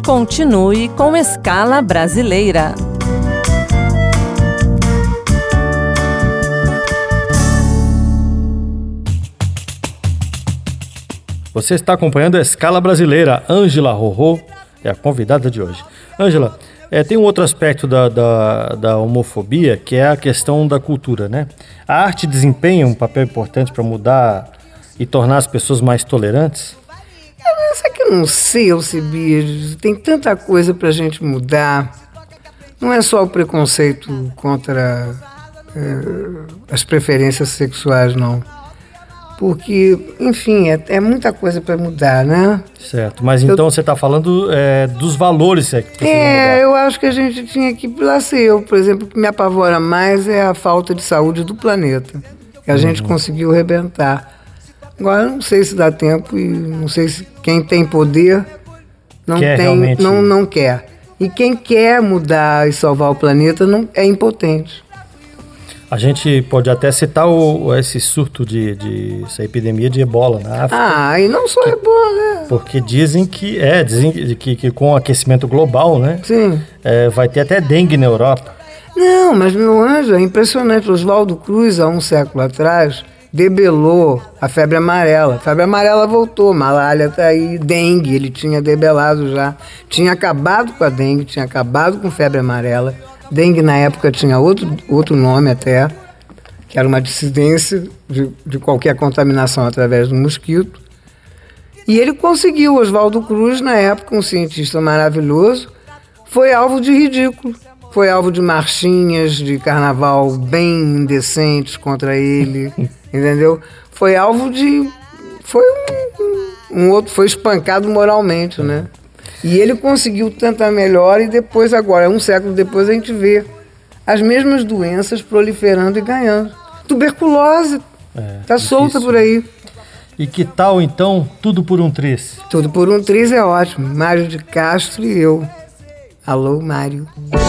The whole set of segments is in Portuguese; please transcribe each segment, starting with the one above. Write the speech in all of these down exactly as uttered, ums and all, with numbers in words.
Continue com Escala Brasileira. Você está acompanhando a Escala Brasileira. Ângela Rorô é a convidada de hoje. Ângela, é, tem um outro aspecto da, da, da homofobia, que é a questão da cultura, né? A arte desempenha um papel importante para mudar e tornar as pessoas mais tolerantes? Isso que eu não sei, Alcibiades. Tem tanta coisa para a gente mudar. Não é só o preconceito contra é, as preferências sexuais, não. Porque, enfim, é, é muita coisa para mudar, né? Certo, mas então eu, você está falando é, dos valores que precisam É, mudar. eu acho que a gente tinha que... Lá sei eu, por exemplo, o que me apavora mais é a falta de saúde do planeta. Que a uhum. gente conseguiu rebentar. Agora, não sei se dá tempo e não sei se quem tem poder não, quer tem, realmente... não, não quer. E quem quer mudar e salvar o planeta não, é impotente. A gente pode até citar o, esse surto de, de essa epidemia de ebola na África. Ah, e não só que, ebola, né? Porque dizem que é, dizem que, que com o aquecimento global, né? Sim. É, vai ter até dengue na Europa. Não, mas meu anjo, é impressionante. Oswaldo Cruz, há um século atrás, debelou a febre amarela. A febre amarela voltou, malária tá aí, dengue, ele tinha debelado já. Tinha acabado com a dengue, tinha acabado com febre amarela. Dengue, na época, tinha outro, outro nome até, que era uma dissidência de, de qualquer contaminação através do mosquito. E ele conseguiu, Oswaldo Cruz, na época, um cientista maravilhoso, foi alvo de ridículo. Foi alvo de marchinhas de carnaval bem indecentes contra ele, entendeu? Foi alvo de... Foi um, um outro, foi espancado moralmente, né? E ele conseguiu tanta melhora e depois, agora, um século depois, a gente vê as mesmas doenças proliferando e ganhando. Tuberculose, é, tá solta por aí. E que tal, então, Tudo por um Triz? Tudo por um Triz é ótimo. Mário de Castro e eu. Alô, Mário.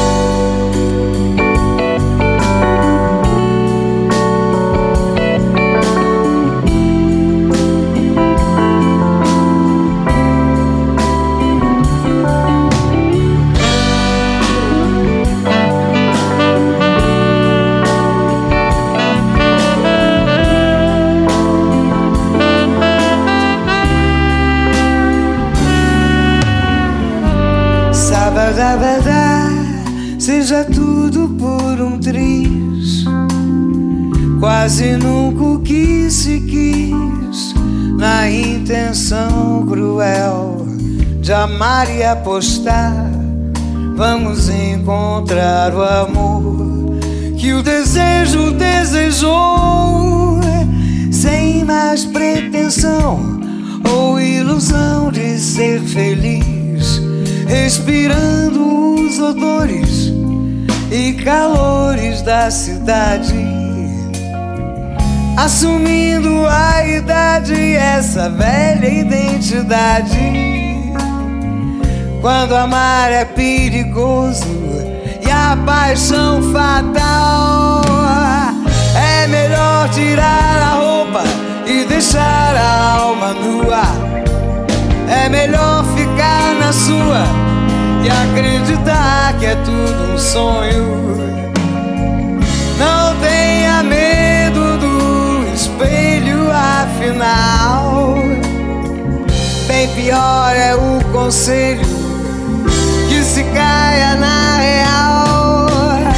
Seja tudo por um triz. Quase nunca o que se quis, na intenção cruel de amar e apostar. Vamos encontrar o amor que o desejo desejou, sem mais pretensão ou ilusão de ser feliz, respirando os odores e calores da cidade, assumindo a idade, essa velha identidade. Quando amar é perigoso e a paixão fatal, é melhor tirar a roupa e deixar a alma nua. É melhor ficar na sua e acreditar que é tudo um sonho. Não tenha medo do espelho, afinal, bem pior é o conselho que se caia na real.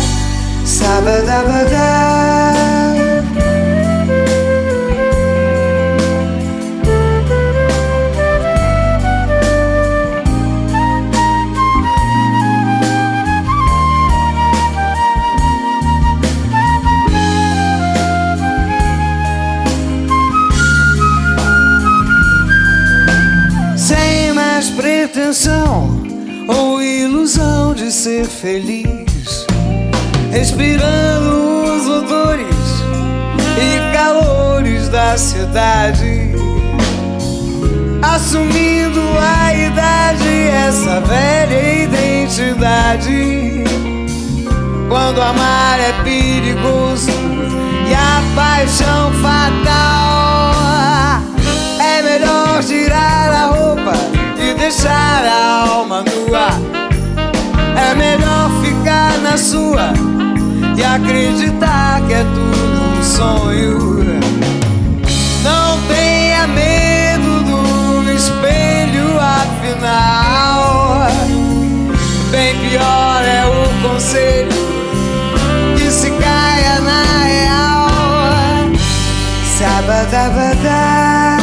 Sabadabadá. Pretensão ou ilusão de ser feliz, respirando os odores e calores da cidade, assumindo a idade, essa velha identidade. Quando amar é perigoso e a paixão fatal, é melhor tirar a roupa e deixar a alma nua. acreditar que é tudo um sonho. Não tenha medo do espelho, afinal. Bem pior é o conselho que se caia na real. Sabadabadá.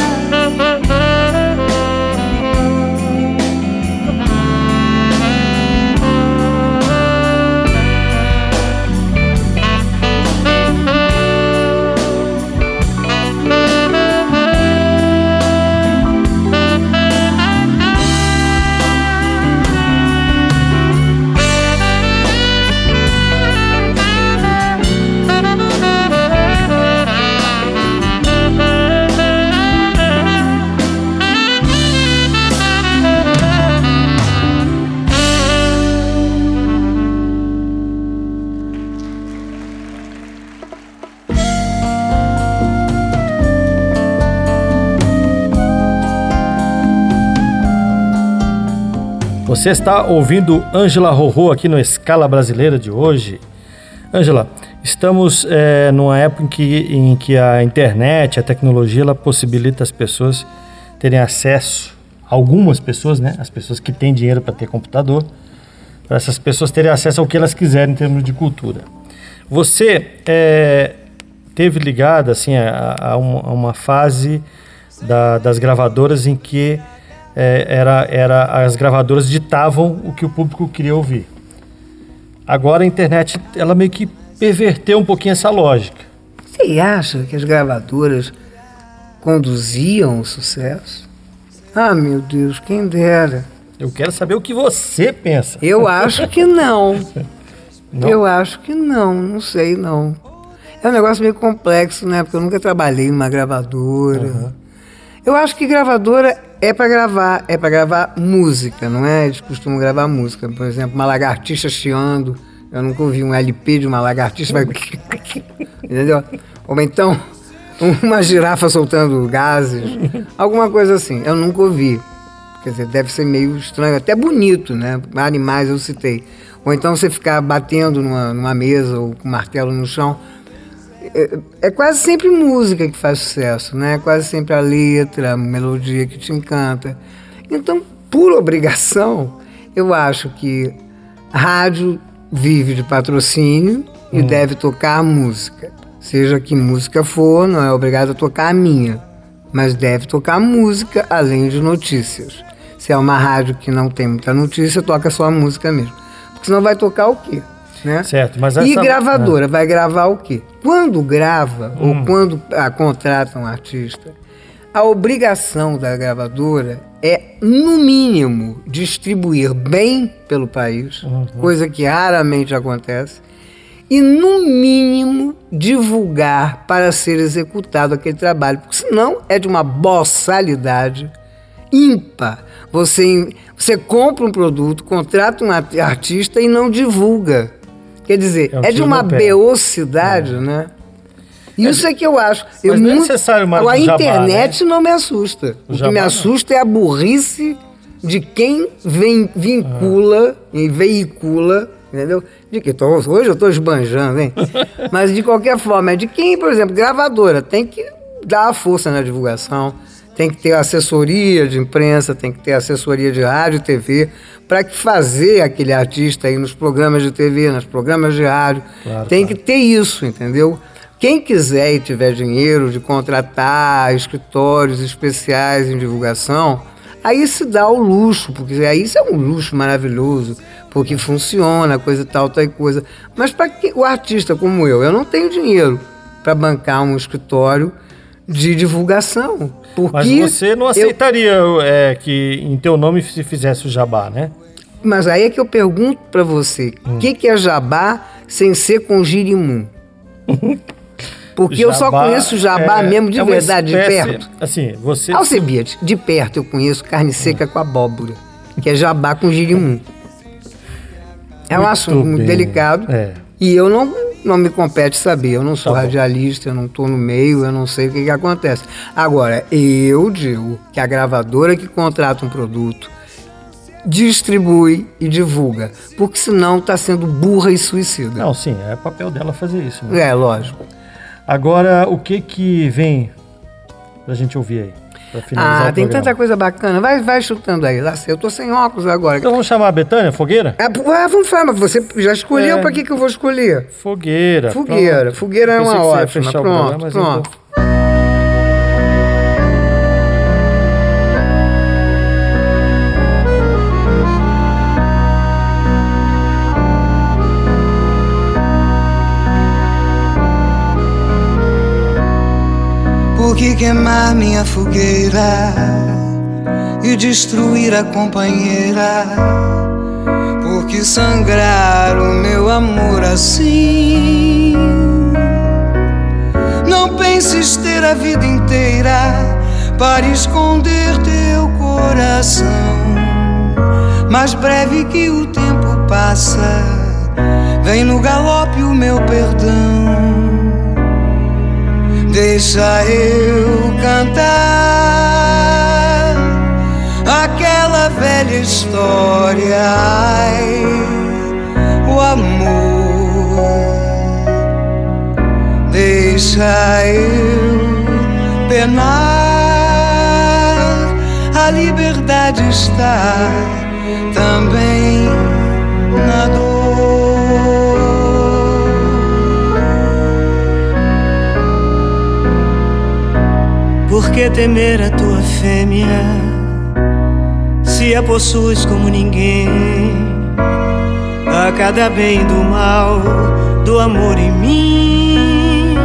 Você está ouvindo Ângela Rorô aqui no Escala Brasileira de hoje. Ângela, estamos é, numa época em que, em que a internet, a tecnologia, ela possibilita as pessoas terem acesso, algumas pessoas, né? As pessoas que têm dinheiro para ter computador, para essas pessoas terem acesso ao que elas quiserem em termos de cultura. Você é, teve ligado assim, a, a, uma, a uma fase da, das gravadoras em que É, era, era, as gravadoras ditavam o que o público queria ouvir. Agora a internet, ela meio que perverteu um pouquinho essa lógica. Você acha que as gravadoras conduziam o sucesso? Ah, meu Deus, quem dera. Eu quero saber o que você pensa. Eu acho que não. Não? Eu acho que não, não sei não. É um negócio meio complexo, né? Porque eu nunca trabalhei numa gravadora. Uhum. Eu acho que gravadora é para gravar, é para gravar música, não é? Eles costumam gravar música. Por exemplo, uma lagartixa chiando. Eu nunca ouvi um L P de uma lagartixa, vai... entendeu? Ou então uma girafa soltando gases, alguma coisa assim. Eu nunca ouvi. Quer dizer, deve ser meio estranho, até bonito, né? Animais eu citei. Ou então você ficar batendo numa, numa mesa ou com martelo no chão. É, é quase sempre música que faz sucesso, né? É quase sempre a letra, a melodia que te encanta. Então, por obrigação, eu acho que rádio vive de patrocínio e hum. deve tocar música. Seja que música for, não é obrigado a tocar a minha, mas deve tocar música além de notícias. Se é uma rádio que não tem muita notícia, toca só a música mesmo. Porque senão vai tocar o quê? Né? Certo, mas essa... E gravadora, ah. vai gravar o quê? Quando grava, hum. ou quando ah, contrata um artista, a obrigação da gravadora é, no mínimo, distribuir bem pelo país, uhum. coisa que raramente acontece, e, no mínimo, divulgar para ser executado aquele trabalho, porque senão é de uma boçalidade ímpar. Você, você compra um produto, contrata um artista e não divulga. Quer dizer, é, um é de uma beocidade, é. né? Isso é, é que eu acho. Mas eu não muito, é necessário mais a jabá, internet né? não me assusta. O, o que me assusta não. é a burrice de quem vem, vincula ah. e veicula, entendeu? De que tô, hoje eu estou esbanjando, hein? Mas de qualquer forma, é de quem, por exemplo, gravadora, tem que dar a força na divulgação. Tem que ter assessoria de imprensa, tem que ter assessoria de rádio e T V, para que fazer aquele artista aí nos programas de T V, nos programas de rádio. Claro, tem claro. que ter isso, entendeu? Quem quiser e tiver dinheiro de contratar escritórios especiais em divulgação, aí se dá o luxo, porque aí isso é um luxo maravilhoso, porque funciona, coisa tal, tal coisa. Mas para o artista como eu, eu não tenho dinheiro para bancar um escritório de divulgação. Mas você não aceitaria eu, é, que em teu nome se fizesse o jabá, né? Mas aí é que eu pergunto para você, o hum. que, que é jabá sem ser com girimum? Porque jabá, eu só conheço jabá é, mesmo de é verdade, espécie, de perto. Assim, você... Alcebiades, de perto eu conheço carne seca hum. com abóbora, que é jabá com girimum. É muito um assunto bem. muito delicado é. e eu não... Não me compete saber, eu não sou tá radialista, eu não estou no meio, eu não sei o que, que acontece. Agora, eu digo que a gravadora que contrata um produto distribui e divulga. Porque senão está sendo burra e suicida. Não, sim, é papel dela fazer isso. Né? É, lógico. Agora, o que que vem pra gente ouvir aí? Pra finalizar Ah, o tem programa? tanta coisa bacana. Vai, vai chutando aí. Lá, eu tô sem óculos agora. Então vamos chamar a Bethânia, Fogueira? Ah, vamos falar, mas você já escolheu É. pra que que eu vou escolher? Fogueira. Fogueira. pronto. Fogueira é Pensei uma que você ia ótima. fechar o Pronto, programa, mas pronto. então- Por que queimar minha fogueira e destruir a companheira? Por que sangrar o meu amor assim? Não penses ter a vida inteira para esconder teu coração. Mais breve que o tempo passa, vem no galope o meu perdão. Deixa eu cantar aquela velha história, ai, o amor. Deixa eu penar, a liberdade está também na dor. Por que temer a tua fêmea, se a possuis como ninguém? A cada bem do mal, do amor em mim.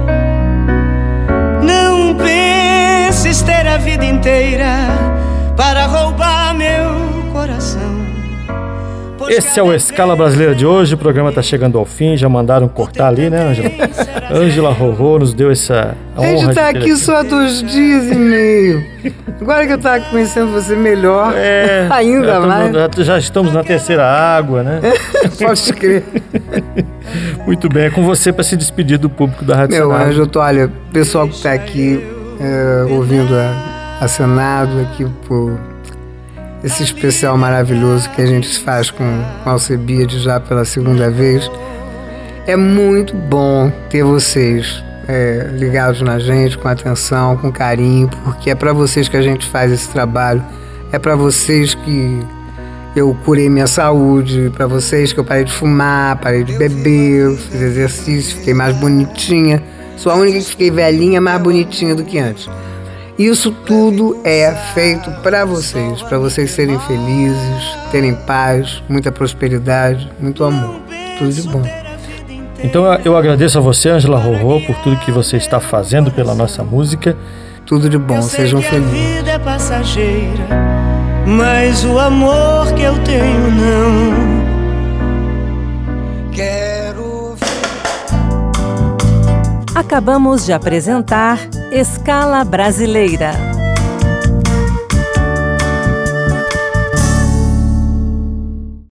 Não penses ter a vida inteira para roubar meu coração. Esse é o Escala Brasileira de hoje, o programa está chegando ao fim, já mandaram cortar ali, né, Ângela? Ângela Rorô nos deu essa A honra. gente tá de ter aqui só há dois dias e meio. Agora que eu tava conhecendo você melhor, É, ainda já mais. estamos, já, já estamos na terceira água, né? Pode crer. Muito bem, é com você para se despedir do público da Rádio Meu Senado. anjo, eu tô, olha, pessoal que tá aqui é, ouvindo a, a Senado, aqui por esse especial maravilhoso que a gente faz com, com a Alcebiade já pela segunda vez. É muito bom ter vocês é, ligados na gente, com atenção, com carinho, porque é para vocês que a gente faz esse trabalho, é para vocês que eu curei minha saúde, para vocês que eu parei de fumar, parei de beber, fiz exercício, fiquei mais bonitinha. Sou a única que fiquei velhinha, mais bonitinha do que antes. Isso tudo é feito para vocês, para vocês serem felizes, terem paz, muita prosperidade, muito amor. Tudo de bom. Então eu agradeço a você, Ângela Rorô, por tudo que você está fazendo pela nossa música. Tudo de bom, sejam felizes. A vida é passageira, mas o amor que eu tenho não. Quero. Acabamos de apresentar Escala Brasileira.